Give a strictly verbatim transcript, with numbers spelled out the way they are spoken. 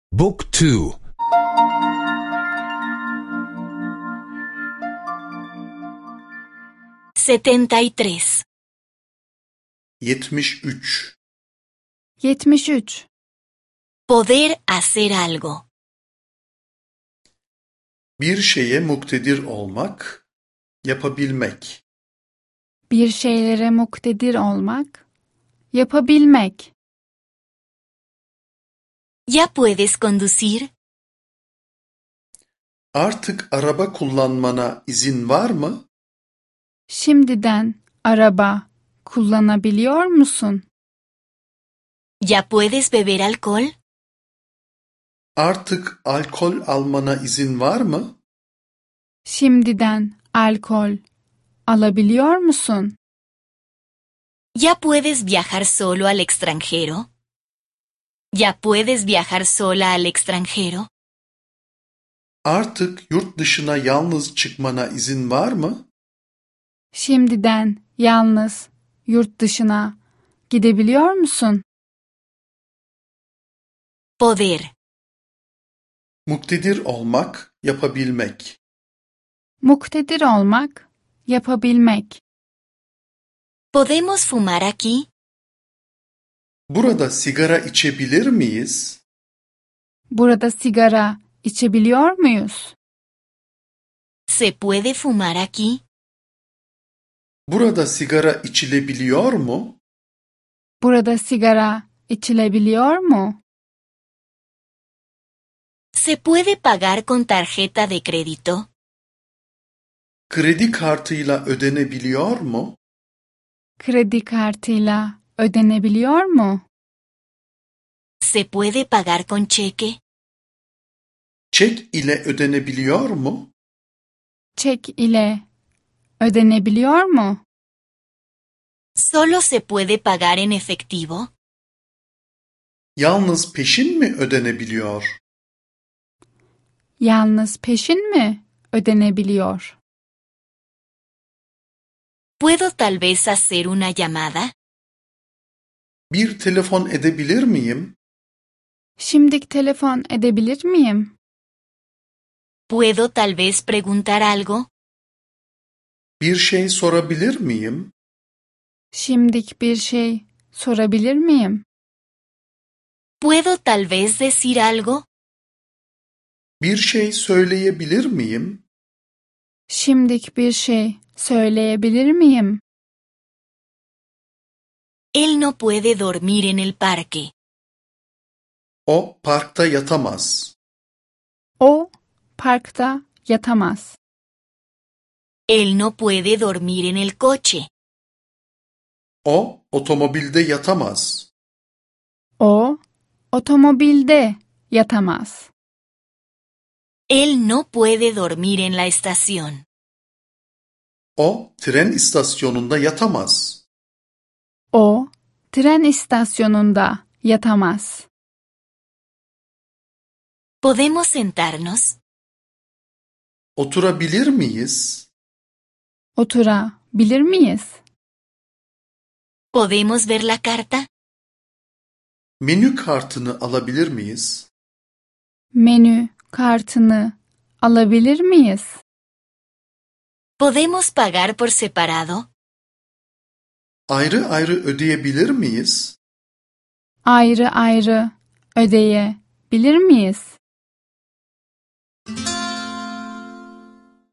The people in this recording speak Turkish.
Book two. setenta y tres. yetmiş üç. yetmiş üç. Poder hacer algo. Bir şeye muktedir olmak, yapabilmek. Bir şeylere muktedir olmak, yapabilmek. ¿Ya puedes conducir? Artık araba kullanmana izin var mı? Şimdiden araba kullanabiliyor musun? ¿Ya puedes beber alcohol? Artık alkol almana izin var mı? Şimdiden alkol alabiliyor musun? ¿Ya puedes viajar solo al extranjero? ¿Ya puedes viajar sola al extranjero? Artık yurt dışına yalnız çıkmana izin var mı? Şimdiden yalnız yurt dışına gidebiliyor musun? Poder. Muktedir olmak, yapabilmek. Muktedir olmak, yapabilmek. ¿Podemos fumar aquí? Burada sigara içebilir miyiz? Burada sigara içebiliyor muyuz? ¿Se puede fumar aquí? Burada sigara içilebiliyor mu? Burada sigara içilebiliyor mu? ¿Se puede pagar con tarjeta de crédito? Kredi kartıyla ödenebiliyor mu? Kredi kartıyla ödenebiliyor mu? ¿Se puede pagar con cheque? Çek ile ödenebiliyor mu? Çek ile ödenebiliyor mu? ¿Solo se puede pagar en efectivo? Yalnız peşin mi ödenebiliyor? Yalnız peşin mi ödenebiliyor? ¿Puedo tal vez hacer una llamada? Bir telefon edebilir miyim? Şimdik telefon edebilir miyim? ¿Puedo tal vez preguntar algo? Bir şey sorabilir miyim? Şimdik bir şey sorabilir miyim? ¿Puedo tal vez decir algo? Bir şey söyleyebilir miyim? Şimdik bir şey söyleyebilir miyim? Él no puede dormir en el parque. O parkta yatamaz. O parkta yatamaz. Él no puede dormir en el coche. O otomobilde yatamaz. O otomobilde yatamaz. Él no puede dormir en la estación. O tren istasyonunda yatamaz. O tren istasyonunda yatamaz. ¿Podemos sentarnos? Oturabilir miyiz? Oturabilir miyiz? ¿Podemos ver la carta? Menü kartını alabilir miyiz? Menü kartını alabilir miyiz? ¿Podemos pagar por separado? Ayrı ayrı ödeyebilir miyiz? Ayrı ayrı ödeyebilir miyiz?